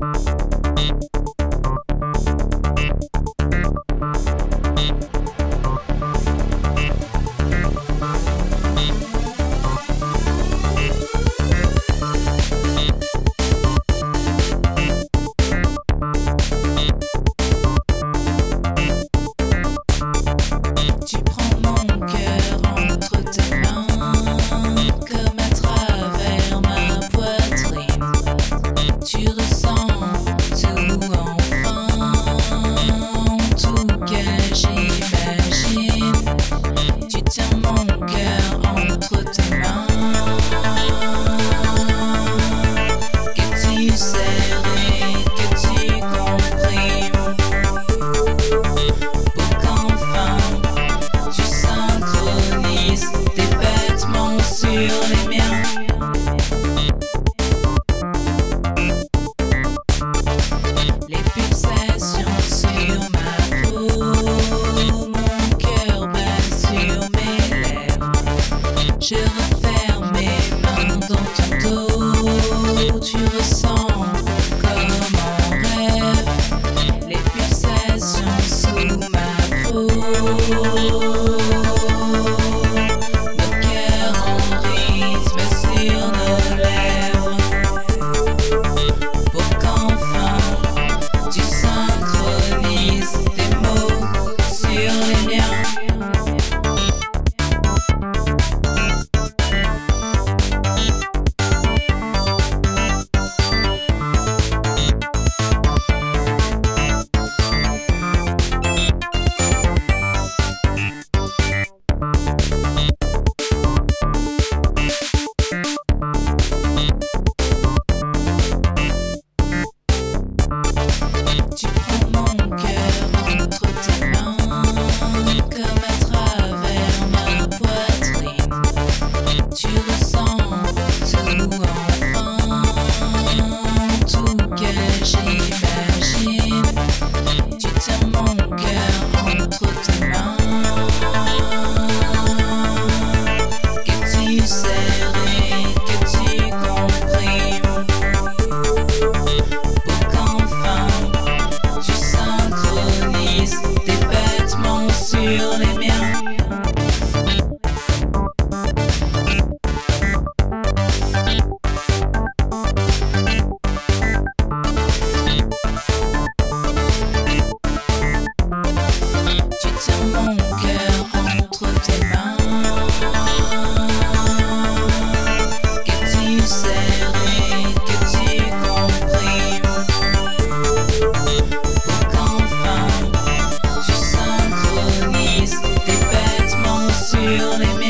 Je referme mes mains dans ton dos. Tu ressens comme en rêve les pulsations sous ma peau. Nos cœurs en rythme sur nos lèvres, pour qu'enfin tu synchronises tes mots sur les miens. Tu prends mon cœur entre tes mains, comme à travers ma poitrine. Tu ressens tout enfin, tout que j'imagine. Tu tiens mon cœur entre tes mains, que tu serres et que tu comprimes, pour qu'enfin tu synchronises tes vêtements sur les miens. Tu tiens mon cœur entre tes mains, que tu serres et que tu comprimes, pour qu'enfin tu synchronises tes vêtements sur les miens.